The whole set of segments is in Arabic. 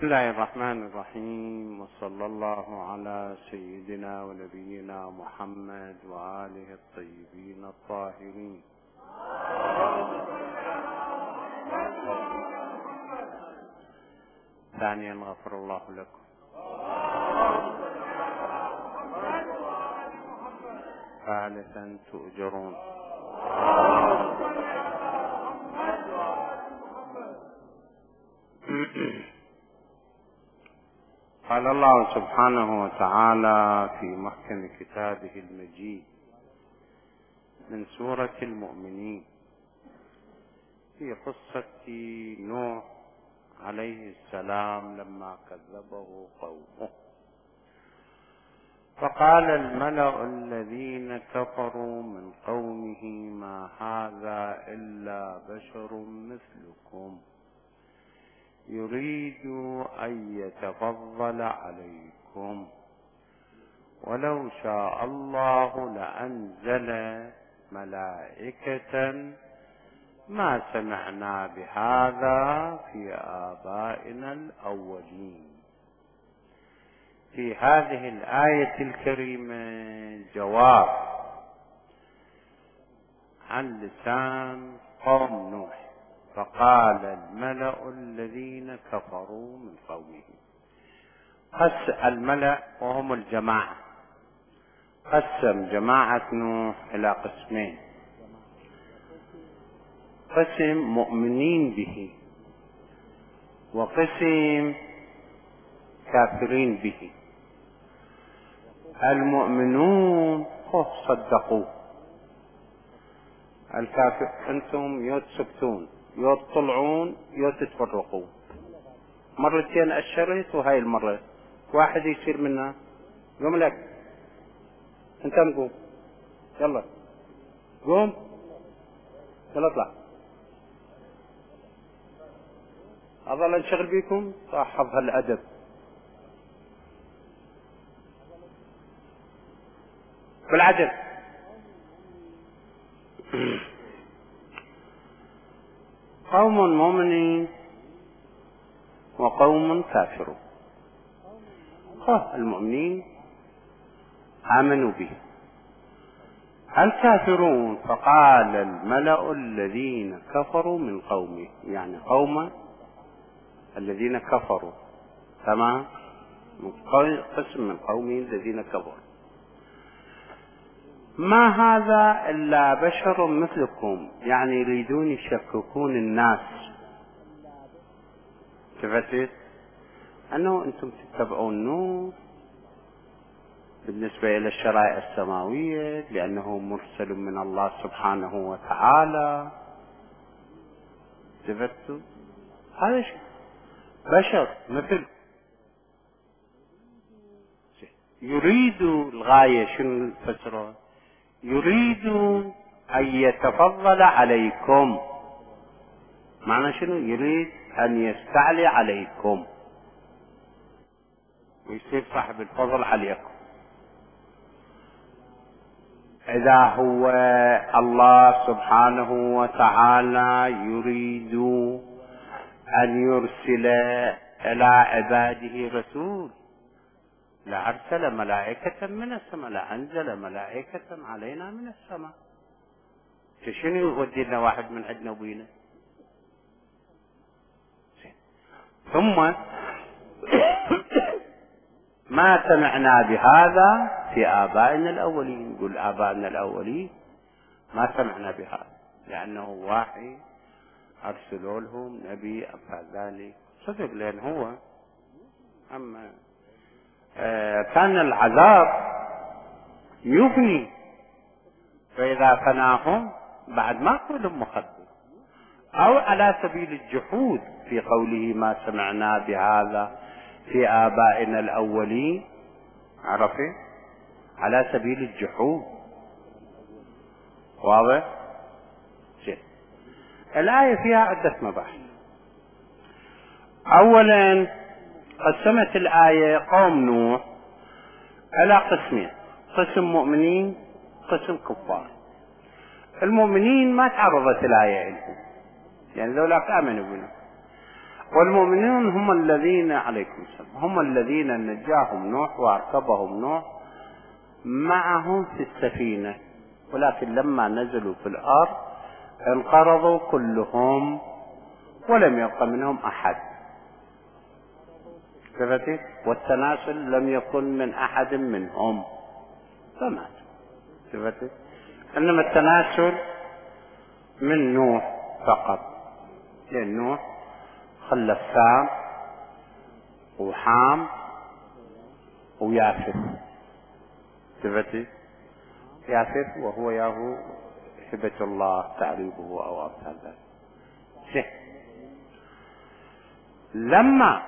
بسم الله الرحمن الرحيم، وصلى الله على سيدنا ونبينا محمد وآله الطيبين الطاهرين. ثانيا غفر الله لكم. ثالثا تؤجرون. قال الله سبحانه وتعالى في محكم كتابه المجيد من سورة المؤمنين في قصة نوح عليه السلام لما كذبه قومه: فقال الملأ الذين كفروا من قومه ما هذا إلا بشر مثلكم يريد أن يتفضل عليكم ولو شاء الله لأنزل ملائكة ما سمعنا بهذا في آبائنا الأولين. في هذه الآية الكريمة جواب عن لسان قوم نوح. فقال الملأ الذين كفروا من قومه. الملأ وهم الجماعة. قسم جماعة نوح إلى قسمين: قسم مؤمنين به وقسم كافرين به. المؤمنون صدقوه، الكافر أنتم يتسكتون يطلعون يتفرقون. مرتين أشرت وهاي المرة واحد يصير منا قوم لك انت نقوم يلا قوم يلا اطلع اظل انشغل بيكم صاحب هالأدب. بالعدل قوم مؤمنين وقوم كافرون. المؤمنين آمنوا به. الكافرون فقال الملأ الذين كفروا من قومه، يعني قوم الذين كفروا، تمام، قسم من قومه الذين كفروا: ما هذا إلا بشر مثلكم، يعني يريدون يشككون الناس. شفتت أنه أنتم تتبعون نوح بالنسبة إلى الشرائع السماوية لأنه مرسل من الله سبحانه وتعالى. شفتوا هذا بشر مثل يريد الغاية شنو الفسرة؟ يريد أن يتفضل عليكم. معنى شنو؟ يريد أن يستعلي عليكم ويصير صاحب الفضل عليكم. إذا هو الله سبحانه وتعالى يريد أن يرسل إلى عباده رسول لأرسل ملائكة من السماء، لأنزل ملائكة علينا من السماء. شنو يودي لنا واحد من عندنا وبينا؟ ثم ما سمعنا بهذا في آبائنا الأولين. يقول آبائنا الأولين ما سمعنا بهذا لأنه واحد أرسلوا لهم نبي أم ذلك. صدق، لأن هو أما كان العذاب يفني، فإذا فناهم بعد ما كلهم مخدر. أو على سبيل الجحود في قوله ما سمعنا بهذا في آبائنا الأولين، عرفت؟ على سبيل الجحود. واضح؟ الآية فيها عدة مباحث. أولا قسمت الآية قوم نوح على قسمين: قسم مؤمنين قسم كفار. المؤمنين ما تعرضت الآية لهم، يعني ذولاك آمنوا بنا. والمؤمنون هم الذين عليكم السلام هم الذين نجاهم نوح واركبهم نوح معهم في السفينة، ولكن لما نزلوا في الأرض انقرضوا كلهم ولم يبق منهم أحد. والتناسل لم يكن من أحد منهم فمات. إنما التناسل من نوح فقط، لأن نوح خلف سام وحام ويافث. يافث وهو ياهو هبة الله تعريبه أو أمثال ذلك. لما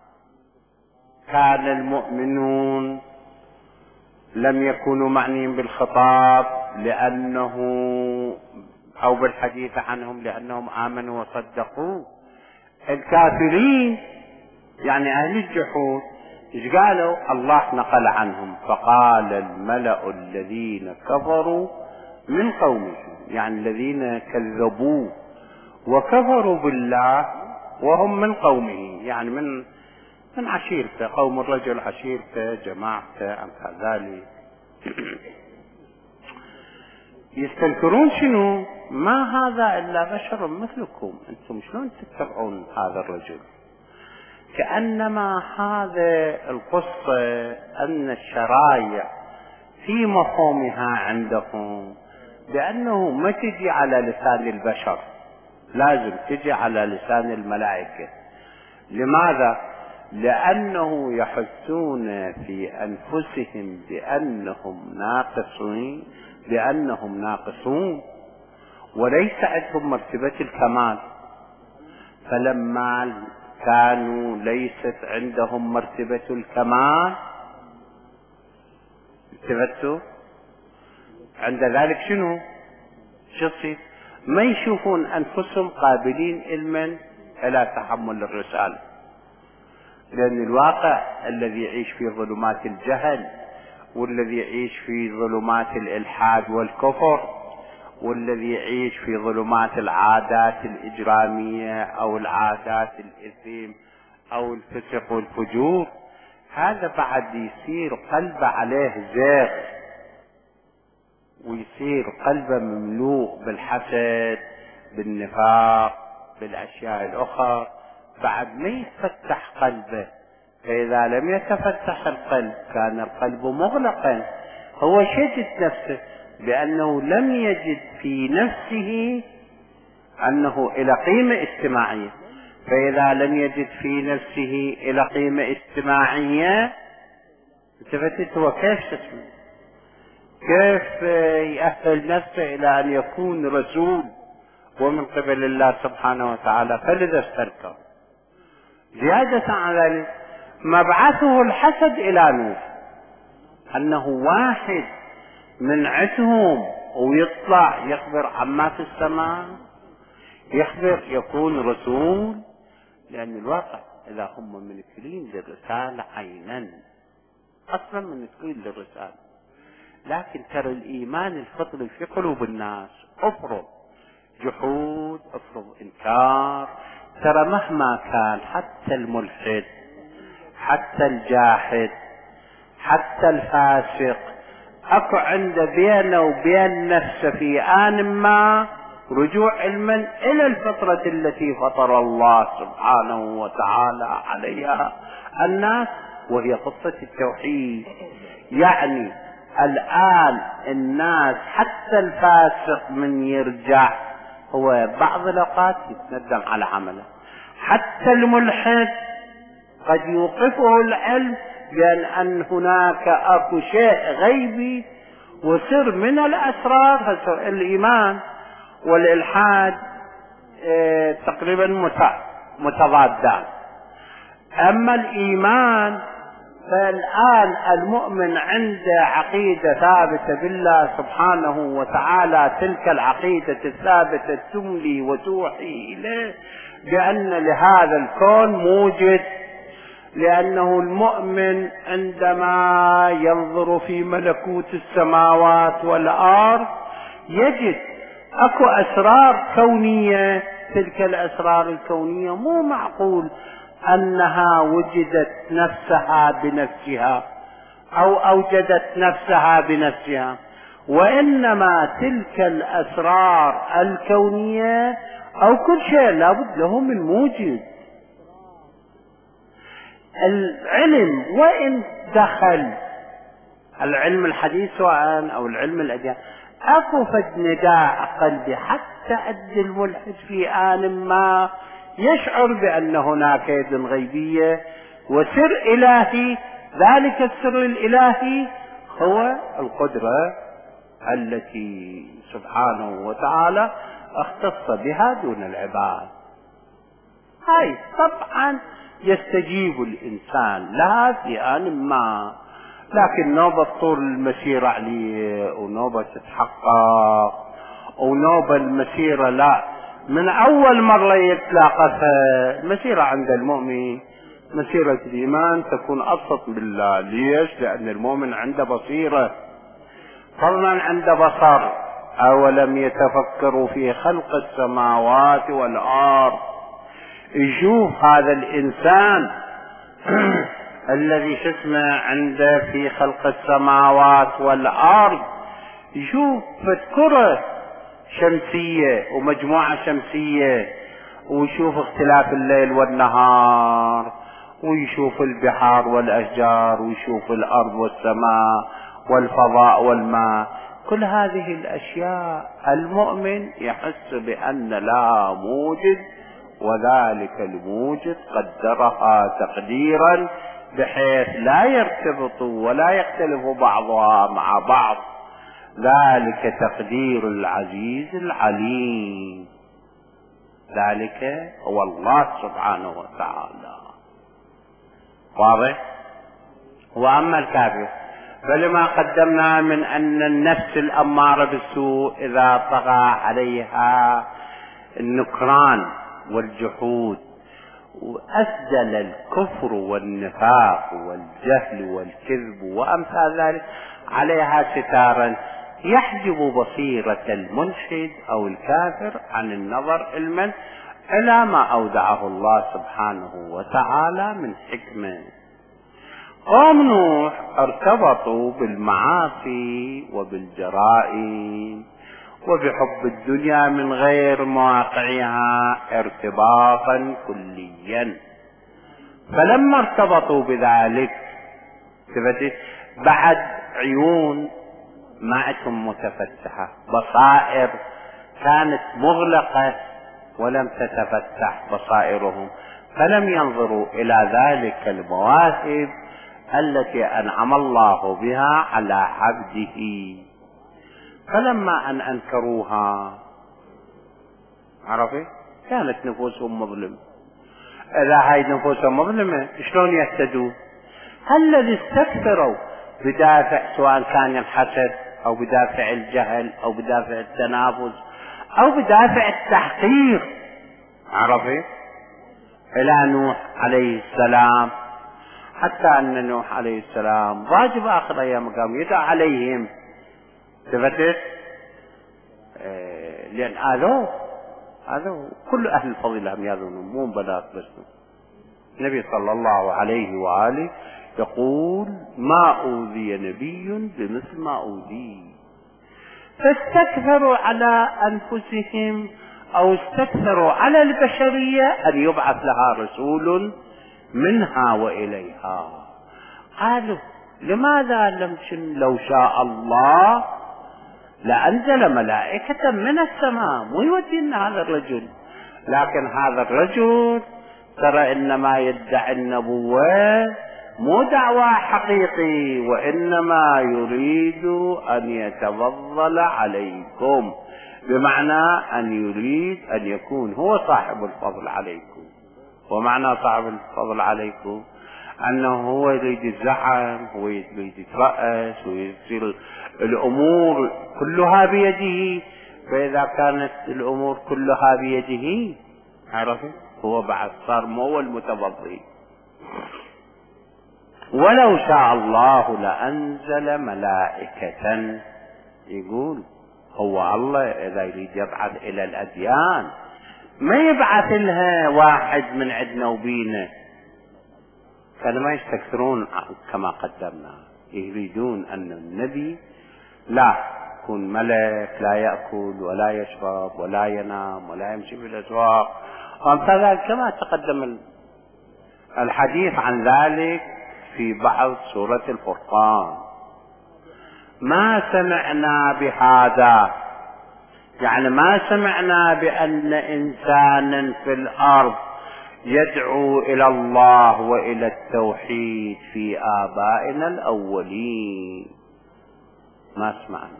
كان المؤمنون لم يكونوا معنيين بالخطاب لأنه أو بالحديث عنهم لأنهم آمنوا وصدقوا، الكافرين يعني أهل الجحود إيش قالوا؟ الله نقل عنهم فقال الملأ الذين كفروا من قومه، يعني الذين كذبوا وكفروا بالله وهم من قومه، يعني من عشيرته، قوم الرجل عشيرته جماعته أمثال ذلك. يستنكرون شنو؟ ما هذا إلا بشر مثلكم، أنتم شلون تتبعون هذا الرجل؟ كأنما هذا القصة أن الشرائع في مفهومها عندهم بأنه ما تجي على لسان البشر، لازم تجي على لسان الملائكة. لماذا؟ لأنه يحسون في أنفسهم بأنهم ناقصون وليس عندهم مرتبة الكمال، فلما كانوا ليست عندهم مرتبة الكمال التفتوا عند ذلك شنو يصير؟ ما يشوفون أنفسهم قابلين علما إلى تحمل الرسالة، لأن الواقع الذي يعيش في ظلمات الجهل والذي يعيش في ظلمات الإلحاد والكفر والذي يعيش في ظلمات العادات الإجرامية أو العادات الإثم أو الفسق والفجور، هذا بعد يصير قلبه عليه زيغ ويصير قلبه مملوء بالحسد بالنفاق بالأشياء الأخرى، بعد ما يتفتح قلبه. فإذا لم يتفتح القلب كان القلب مغلقا، هو شتت نفسه بأنه لم يجد في نفسه أنه إلى قيمة اجتماعية، فإذا لم يجد في نفسه إلى قيمة اجتماعية هو كيف يأهل نفسه إلى أن يكون رسول ومن قبل الله سبحانه وتعالى؟ فلذا استنكر. زيادة على ذلك مبعثه الحسد إلى نوح، أنه واحد من عندهم ويطلع يخبر عما في السماء، يخبر يكون رسول، لأن الواقع إذا هم منكرين للرسالة عينا أصلا منكرين للرسالة، لكن ترى الإيمان الفطري في قلوب الناس افرض جحود افرض إنكار، ترى مهما كان حتى الملحد حتى الجاحد حتى الفاسق اكو عنده بينه وبين نفسه في آن ما رجوع علما الى الفطرة التي فطر الله سبحانه وتعالى عليها الناس، وهي قصة التوحيد. يعني الآن الناس حتى الفاسق من يرجع هو بعض الأوقات يتندم على عمله، حتى الملحد قد يوقفه العلم بأن هناك أكو شيء غيبي وسر من الأسرار. الإيمان والإلحاد تقريبا متضادان. أما الإيمان فالآن المؤمن عنده عقيدة ثابتة بالله سبحانه وتعالى، تلك العقيدة الثابتة تملي وتوحي إليه بأن لهذا الكون موجد، لأنه المؤمن عندما ينظر في ملكوت السماوات والأرض يجد أكو أسرار كونية تلك الأسرار الكونية مو معقول أنها وجدت نفسها بنفسها أو أوجدت نفسها بنفسها، وإنما تلك الأسرار الكونية أو كل شيء لابد له من موجد. العلم وإن دخل العلم الحديث سواء أو العلم الأديان أكو فد نداء قلبي حتى أدي الملحد في آن ما يشعر بأن هناك يد غيبية وسر إلهي. ذلك السر الإلهي هو القدرة التي سبحانه وتعالى اختص بها دون العباد. هاي طبعا يستجيب الإنسان لها في آن ما، لكن نوبة طول المسيرة عليه ونوبة تتحقق ونوبة المسيرة لا من أول مرة يتلاقفها. المسيرة عند المؤمن مسيرة الإيمان تكون أبسط بالله. ليش؟ لأن المؤمن عنده بصيرة، فضلا عنده بصر. أولم يتفكروا في خلق السماوات والأرض، يشوف هذا الإنسان الذي اسمه عنده في خلق السماوات والأرض، يشوف كرة شمسية ومجموعة شمسية، ويشوف اختلاف الليل والنهار، ويشوف البحار والأشجار، ويشوف الأرض والسماء والفضاء والماء. كل هذه الأشياء المؤمن يحس بأن لها موجد، وذلك الموجد قدرها تقديرا بحيث لا يرتبط ولا يختلف بعضها مع بعض. ذلك تقدير العزيز العليم، ذلك هو الله سبحانه وتعالى. واضح؟ وأما الكافر فلما قدمنا من أن النفس الأمارة بالسوء إذا طغى عليها النكران والجحود وأسدل الكفر والنفاق والجهل والكذب وأمثال ذلك عليها ستارا يحجب بصيرة الملحد أو الكافر عن النظر علما إلى ما أودعه الله سبحانه وتعالى من حكمة. قوم نوح ارتبطوا بالمعاصي وبالجرائم وبحب الدنيا من غير مواقعها ارتباطا كليا، فلما ارتبطوا بذلك بعد عيون ما عندهم متفتحة، بصائر كانت مغلقة ولم تتفتح بصائرهم، فلم ينظروا إلى ذلك المواهب التي أنعم الله بها على عبده. فلما أن أنكروها عرفت كانت نفوسهم مظلمة. إذا هاي نفوسهم مظلمة شلون يهتدون؟ الذي استكثروا بدافع سواء كان الحسد أو بدافع الجهل أو بدافع التنافس أو بدافع التحقير، عرفت؟ إلى نوح عليه السلام، حتى أن نوح عليه السلام ضاج بآخر أيام قام يدعى عليهم ثبتت لأن آذوه كل أهل الفضيلة هم ياذون مو بنات بس. النبي صلى الله عليه وآله يقول ما أوذي نبي بمثل ما أوذي، فاستكثروا على أنفسهم أو استكثروا على البشرية أن يبعث لها رسول منها وإليها. قالوا لماذا لم لو شاء الله لأنزل ملائكة من السماء مو يودينا هذا الرجل، لكن هذا الرجل ترى إنما يدعي النبوة مو دعوة حقيقي، وإنما يريد أن يتفضل عليكم، بمعنى أن يريد أن يكون هو صاحب الفضل عليكم. ومعنى صاحب الفضل عليكم أنه هو يريد الزعم، هو يريد يترأس ويصير الأمور كلها بيده. فإذا كانت الأمور كلها بيده عرفت هو بعد صار مو المتفضل. ولو شاء الله لأنزل ملائكة، يقول هو الله إذا يريد يبعث إلى الأديان ما يبعث لها واحد من عندنا وبينا. كانوا ما يستكثرون كما قدمنا، يريدون أن النبي لا يكون ملك، لا يأكل ولا يشرب ولا ينام ولا يمشي في الأسواق وأمثال ذلك، كما تقدم الحديث عن ذلك في بعض سورة الفرقان. ما سمعنا بهذا، يعني ما سمعنا بأن إنسانا في الأرض يدعو إلى الله وإلى التوحيد في آبائنا الأولين، ما سمعنا.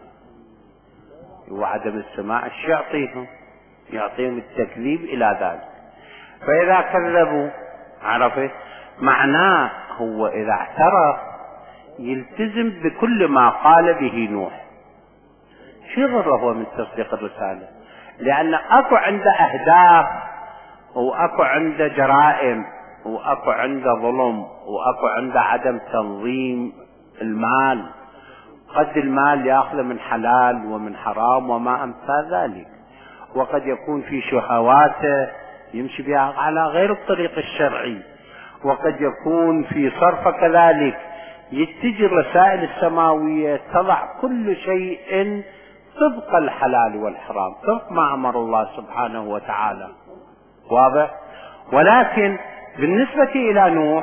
وعدم السماع ايش يعطيهم التكذيب إلى ذلك. فإذا كذبوا عرفت معناه، هو إذا اعترف يلتزم بكل ما قال به نوح. شو ضره هو من تصديق الرسالة؟ لأن أكو عنده أهداف، وأكو عنده جرائم، وأكو عنده ظلم، وأكو عنده عدم تنظيم المال. قد المال يأخذ من حلال ومن حرام وما أمثال ذلك، وقد يكون في شهواته يمشي بها على غير الطريق الشرعي، وقد يكون في صرف كذلك يتجه الرسائل السماوية تضع كل شيء طبق الحلال والحرام، طبق ما أمر الله سبحانه وتعالى. واضح؟ ولكن بالنسبة إلى نوح،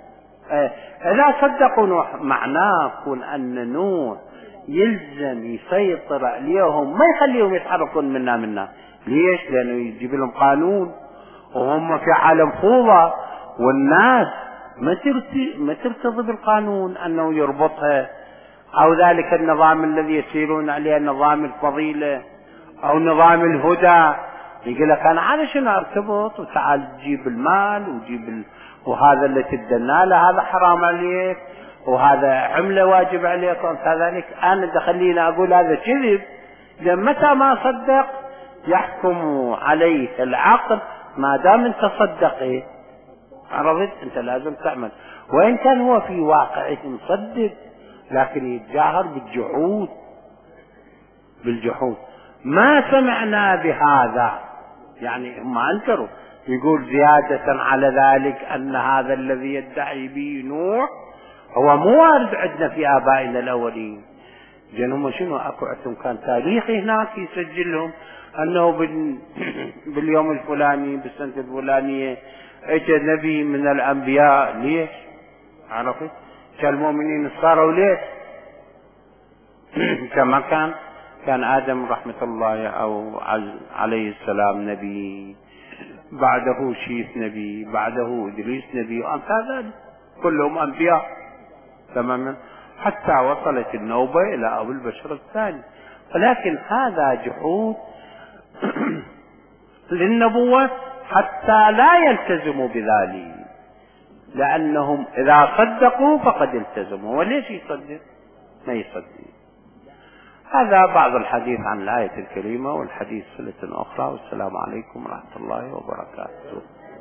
إذا صدقوا نوح معناه يكون أن نوح يلزم يسيطر عليهم، ما يخليهم يتحركون منا. ليش؟ لأنه يجيب لهم قانون، وهم في عالم فوضى، والناس ما ترتضي بالقانون أنه يربطها، أو ذلك النظام الذي يسيرون عليه نظام الفضيلة أو نظام الهدى. يقول لك أنا علشان أرتبط وتعال تجيب المال وجيب وهذا اللي تدنى له هذا حرام عليك، وهذا عملة واجب عليك، وكذلك أنا خليني أقول هذا كذب. لأن متى ما صدق يحكم عليه العقل، ما دام أنت صدق عرفت أنت لازم تعمل. وإن كان هو في واقعه مصدق، لكن يتجاهر بالجحود. ما سمعنا بهذا، يعني هم أنكروا. يقول زيادة على ذلك أن هذا الذي يدعي به نوح هو مو وارد عندنا في آبائنا الأولين. هم شنو أكو عندهم كان تاريخ هناك يسجلهم أنه باليوم الفلاني بالسنة الفلانية اجى نبي من الأنبياء. ليش؟ عرفت؟ كالمؤمنين صاروا ليش؟ كما كان آدم رحمة الله أو عليه السلام نبي، بعده شيث نبي، بعده إدريس نبي، وأمثال ذلك كلهم أنبياء تماما، حتى وصلت النوبة إلى أبو البشر الثاني. ولكن هذا جحود للنبوة حتى لا يلتزموا بذلك، لأنهم إذا صدقوا فقد التزموا. وليش يصدق؟ ما يصدق. هذا بعض الحديث عن الآية الكريمة، والحديث صلة أخرى. والسلام عليكم ورحمة الله وبركاته.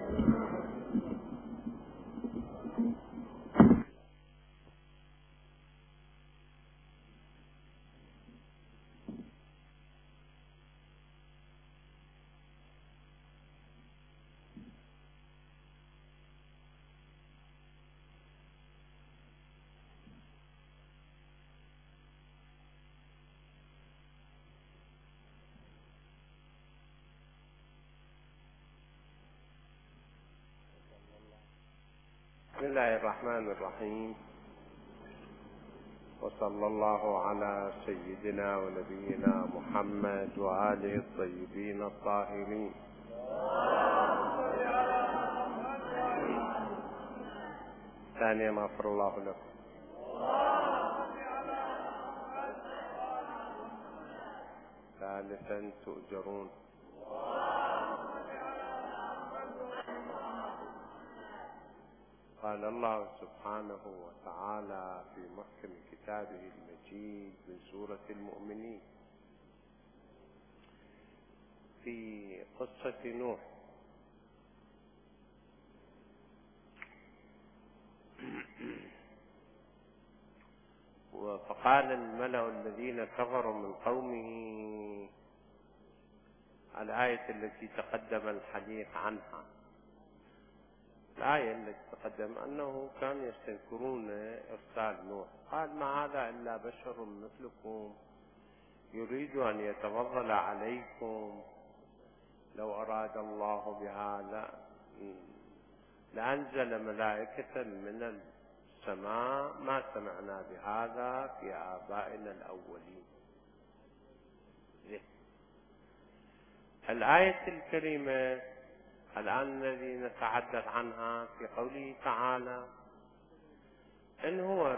بسم الله الرحمن الرحيم، وصلى الله على سيدنا ونبينا محمد وآله الطيبين الطاهرين. ثانيا غفر الله لكم. ثالثا تؤجرون. قال الله سبحانه وتعالى في محكم كتابه المجيد من سورة المؤمنين في قصة نوح: فقال الملأ الذين كفروا من قومه الآية التي تقدم الحديث عنها. الآية التي تقدم أنه كانوا يستنكرون إرسال نوح، قال ما هذا إلا بشر مثلكم يريد أن يتفضل عليكم، لو أراد الله بهذا لأنزل ملائكة من السماء، ما سمعنا بهذا في آبائنا الأولين. الآية الكريمة الآن الذي نتحدث عنها في قوله تعالى إن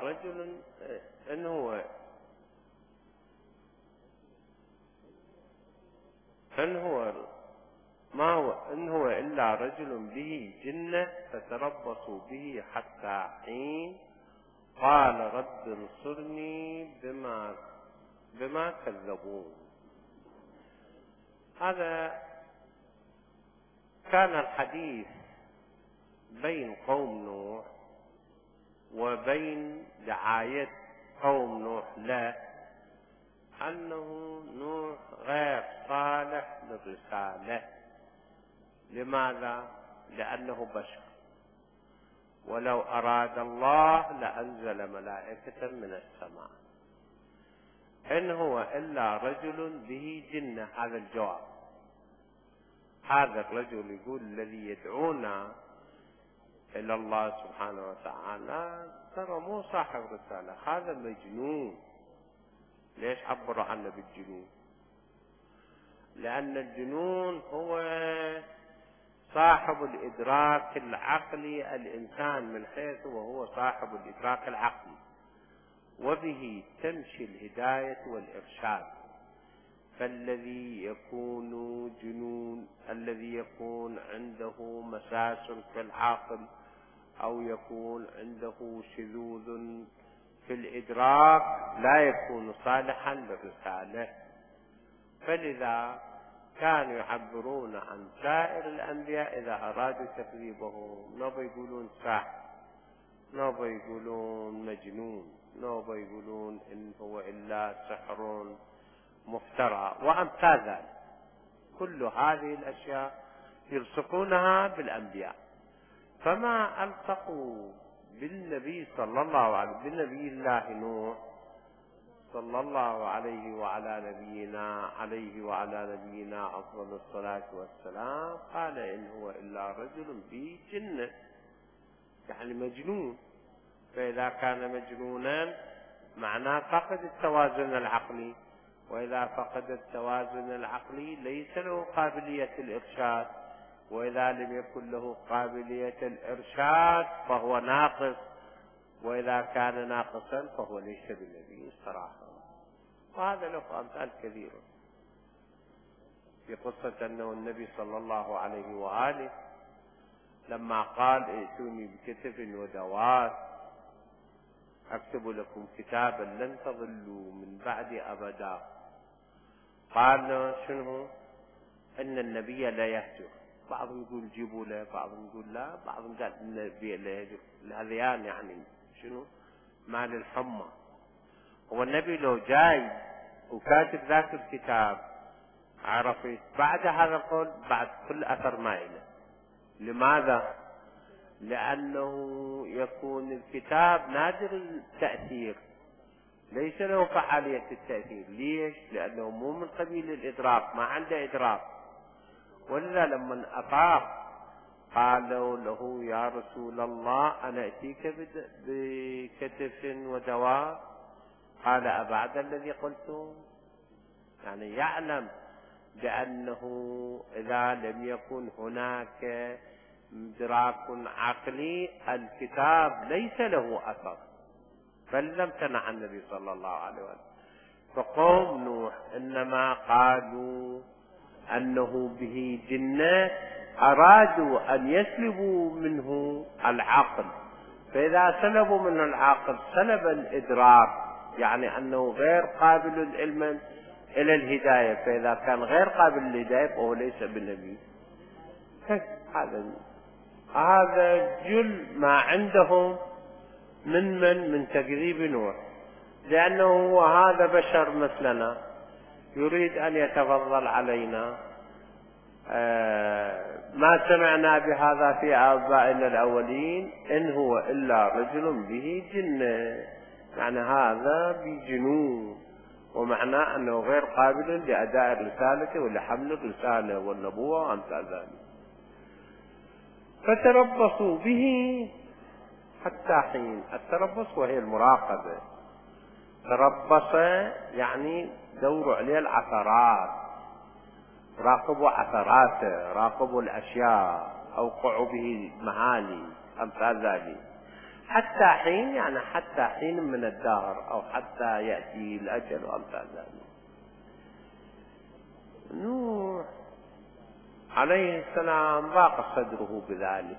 هو إلا رجل به جنة فتربصوا به حتى حين قال رب انصرني بما كذبون. هذا كان الحديث بين قوم نوح وبين دعاية قوم نوح له أنه نوح غير صالح للرسالة. لماذا؟ لأنه بشر، ولو أراد الله لأنزل ملائكة من السماء. إن هو إلا رجل به جنة. هذا الجواب. هذا الرجل يقول الذي يدعونا إلى الله سبحانه وتعالى ترى مو صاحب رسالة، هذا مجنون. ليش عبروا عنه بالجنون؟ لأن الجنون هو صاحب الإدراك العقلي، الإنسان من حيث وهو صاحب الإدراك العقلي، وبه تمشي الهداية والإرشاد. فالذي يكون جنون، الذي يكون عنده مساس في العقل أو يكون عنده شذوذ في الإدراك لا يكون صالحا للرسالة. فلذا كانوا يعبرون عن سائر الأنبياء إذا أرادوا تكذيبه، نوبة يقولون ساحر، نوبة يقولون مجنون، نوبة يقولون إن هو إلا سحر مفترى وأمثال ذلك. كل هذه الأشياء يلصقونها بالأنبياء. فما ألصقوا بالنبي صلى الله عليه بالنبي الله نوح صلى الله عليه وعلى نبينا أفضل الصلاة والسلام، قال إن هو إلا رجل به جنة، يعني مجنون. فإذا كان مجنونا معناه فقد التوازن العقلي، وإذا فقد التوازن العقلي ليس له قابلية الإرشاد، وإذا لم يكن له قابلية الإرشاد فهو ناقص، وإذا كان ناقصا فهو ليس بالنبي صراحة. وهذا له أمثال كثيرة في قصة أنه النبي صلى الله عليه وآله لما قال ائتوني بكتب ودوات أكتب لكم كتابا لن تضلوا من بعد أبدا، قال شنو؟ أن النبي لا يهجر. بعضهم يقول جيبوا له، بعضهم يقول لا، بعضهم قال النبي لا يهجر. الهذيان يعني شنو؟ مال الحمى. هو النبي لو جاي وكاتب ذاك الكتاب عرفت بعد هذا القول بعد كل أثر ما إله. لماذا؟ لأنه يكون الكتاب نادر التأثير، ليس له فعالية التأثير. ليش؟ لأنه مو من قبيل الإدراك، ما عنده إدراك. ولا لما أفاق قالوا له يا رسول الله أنا أتيك بكتف ودواء، قال أبعد الذي قلته. يعني يعلم بأنه إذا لم يكن هناك إدراك عقلي الكتاب ليس له أثر، فلم تنع النبي صلى الله عليه وسلم. فقوم نوح إنما قالوا أنه به جنة، أرادوا أن يسلبوا منه العقل، فإذا سلبوا منه العقل سلب الإدراك، يعني أنه غير قابل العلم إلى الهداية. فإذا كان غير قابل للهداية فهو ليس بالنبي. هذا جل ما عندهم من تكذيب نوح، لأنه هو هذا بشر مثلنا يريد أن يتفضل علينا ما سمعنا بهذا في آبائنا الأولين إن هو إلا رجل به جنة، يعني هذا بجنون، ومعناه أنه غير قابل لأداء الرسالة ولحمل الرسالة والنبوة وأمثال ذلك. فتربصوا به حتى حين. التربص وهي المراقبة. تربص يعني دوروا عليه العثرات، راقبوا عثراته، راقبوا الأشياء، أوقعوا به المهالي أمثال ذلك. حتى حين يعني حتى حين من الدهر، أو حتى يأتي الأجل وأمثال ذلك. نوح عليه السلام ضاق صدره بذلك،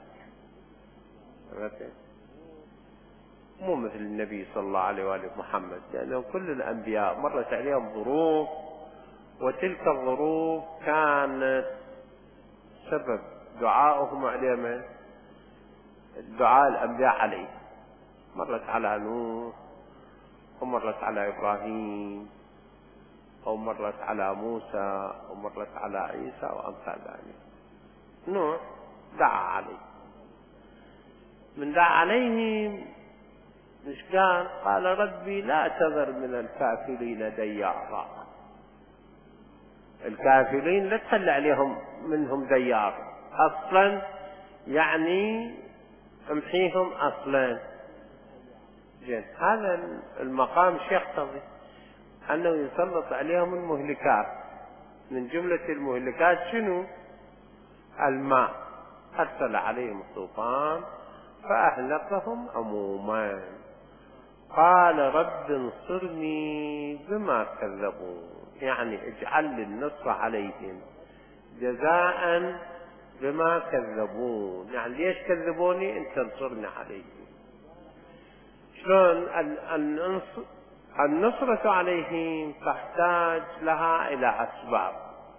مو مثل النبي صلى الله عليه وآله محمد، لأنه كل الأنبياء مرت عليهم ظروف، وتلك الظروف كانت سبب دعائهم عليهم، دعاء الأنبياء عليه. مرت على نوح، ومرت على إبراهيم، أو مرت على موسى، ومرت على عيسى وأمثال ذلك. نوح دعا عليه، من دعا عليهم مش قال ربي لا تذر من الكافرين ديارا. الكافرين لا تخلي عليهم منهم ديار أصلا، يعني امحيهم أصلا. جن هذا المقام يقتضي أنه يسلط عليهم المهلكات. من جملة المهلكات شنو؟ الماء، أرسل عليهم الطوفان فأهلكهم عموما. قال رب انصرني بما كذبوا، يعني اجعل لي النصر عليهم جزاء بما كذبون، يعني ليش كذبوني انت انصرني عليهم. شلون النصرة عليهم تحتاج لها إلى أسباب.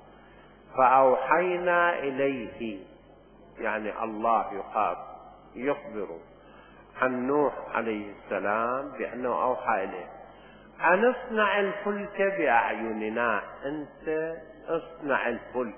فأوحينا إليه، يعني الله يخبر عن نوح عليه السلام بأنه أوحى إليه أن اصنع الفلك بأعيننا. أنت اصنع الفلك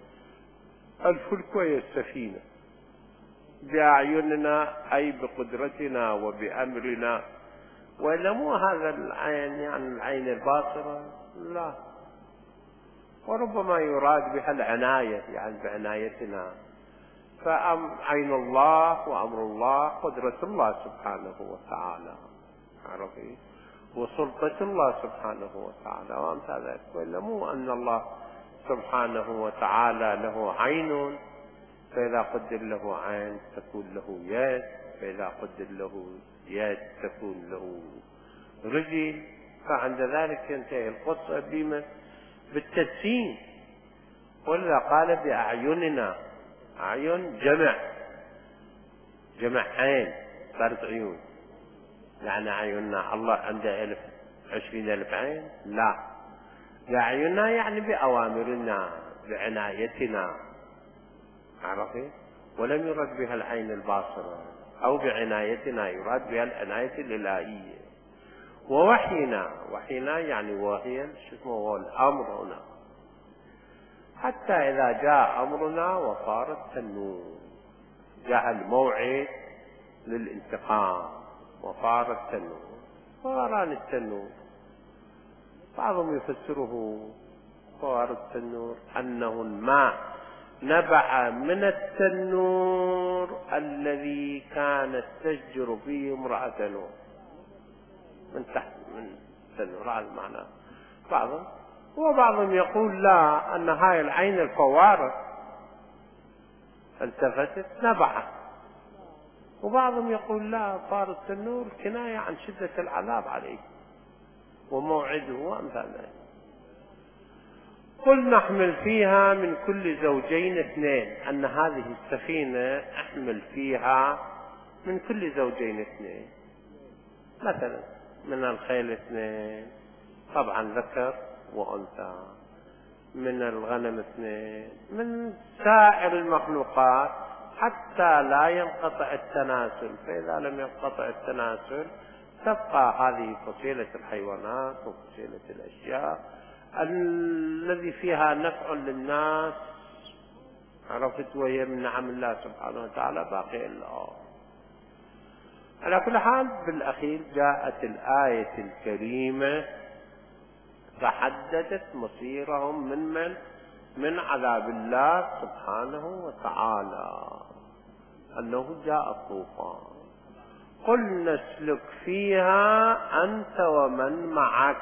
وهي السفينة بأعيننا، أي بقدرتنا وبأمرنا، وإلا مو هذا العين يعني العين الباصرة، لا. وربما يراد بها العناية، يعني بعنايتنا. فعين الله وأمر الله قدرة الله سبحانه وتعالى، عرفي، وسلطة الله سبحانه وتعالى وأمثال ذلك. وإلا مو أن الله سبحانه وتعالى له عين، فإذا قدر له عين تكون له يد، فإذا قدر له يد تكون له رجل. فعند ذلك ينتهي القصة بالتجسيم. ولا قال بأعيننا، أعين جمع عين، صارت عيون. يعني عيوننا الله عنده 20,000 عين؟ لا، بأعيننا يعني بأوامرنا بعنايتنا، عرفت؟ ولم يرد بها العين الباصرة، أو بعنايتنا يراد بها العناية الإلهية. ووحينا يعني وهي هو الأمر هنا، حتى إذا جاء أمرنا وصار التنور، جاء الموعد للانتقام وصار التنور. فوران التنور بعضهم يفسره صار التنور أنه الماء نبع من التنور الذي كانت تشجر فيه امرأة نوح، من تحت من التنور. هذا معناه بعضهم. وبعضهم يقول لا، أن هاي العين الفوارة التفتت نبعت. وبعضهم يقول لا، صار التنور كناية عن شدة العذاب عليه وموعده وأمثال ذلك. قل نحمل فيها من كل زوجين 2، أن هذه السفينة احمل فيها من كل زوجين 2. مثلا من الخيل 2 طبعا ذكر وأنثى، من الغنم 2، من سائر المخلوقات، حتى لا ينقطع التناسل. فإذا لم ينقطع التناسل تبقى هذه فصيلة الحيوانات وفصيلة الأشياء الذي فيها نفع للناس عرفت؟ وهي من نعم الله سبحانه وتعالى باقي الأرض. على كل حال بالأخير جاءت الآية الكريمة فحددت مصيرهم من عذاب الله سبحانه وتعالى، أنه جاء الطوفان. قل نسلك فيها أنت ومن معك،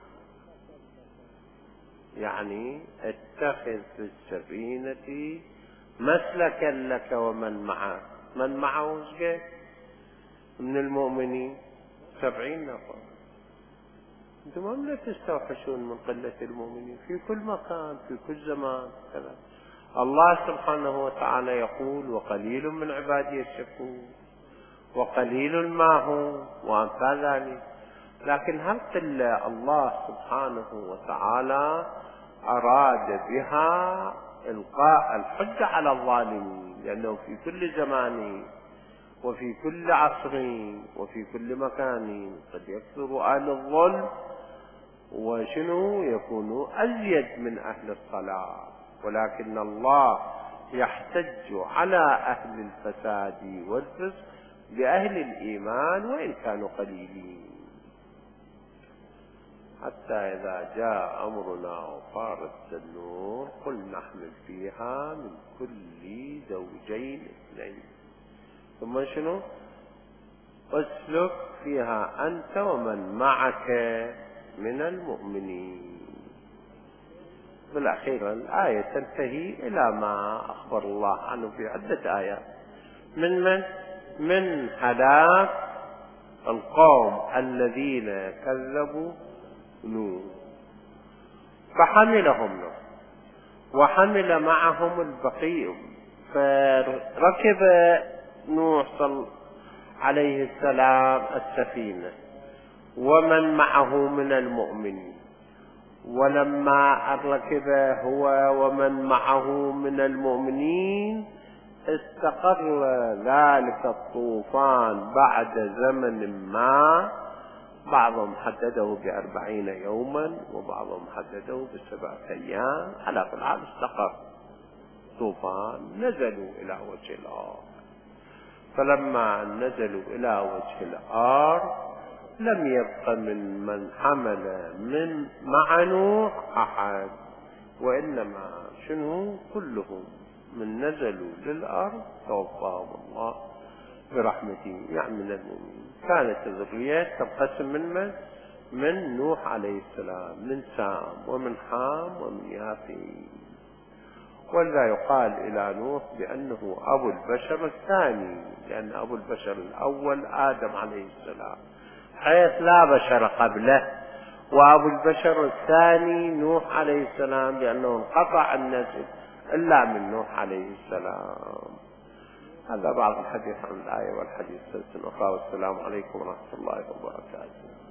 يعني اتخذ في السفينة مسلكا لك ومن معك. من معه من المؤمنين 70 نفر. انتم لا تستوحشون من قلة المؤمنين في كل مكان في كل زمان كذا. الله سبحانه وتعالى يقول وقليل من عبادي الشكور وقليل ما هم وأمثال ذلك. لكن هل قلة الله سبحانه وتعالى أراد بها إلقاء الحجة على الظالمين، لأنه في كل زمان وفي كل عصر وفي كل مكان قد يكثر أهل الظلم وشنو يكونوا أزيد من أهل الصلاة، ولكن الله يحتج على أهل الفساد والفسق بأهل الإيمان وإن كانوا قليلين. حتى إذا جاء أمرنا وفارت النور قل نحمل فيها من كل زوجين اثنين، ثم شنو؟ اسلك فيها أنت ومن معك من المؤمنين. بالأخير الآية تنتهي إلى ما أخبر الله عنه في عدة آيات من هلاك القوم الذين كذبوا نوح فحملهم نوح وحمل معهم البقية، فركب نوح عليه السلام السفينة ومن معه من المؤمنين، ولما ركب هو ومن معه من المؤمنين استقر ذلك الطوفان بعد زمن ما، بعضهم حدده ب40 يوما وبعضهم حدده ب7 أيام. على كل حال استقر طوفان، نزلوا إلى وجه الأرض. فلما نزلوا إلى وجه الأرض لم يبق من حمل من مع نوح أحد، وإنما شنو كلهم من نزلوا للأرض توفاهم الله برحمته، يعني من المؤمنين. كانت الذريات تنقسم من نوح عليه السلام، من سام ومن حام ومن يافين. ولا يقال إلى نوح بأنه أبو البشر الثاني، لأن أبو البشر الأول آدم عليه السلام حيث لا بشر قبله، وأبو البشر الثاني نوح عليه السلام لأنه انقطع النسل إلا من نوح عليه السلام. هذا بعض الحديث عن الآية والحديث. والسلام عليكم ورحمة الله وبركاته.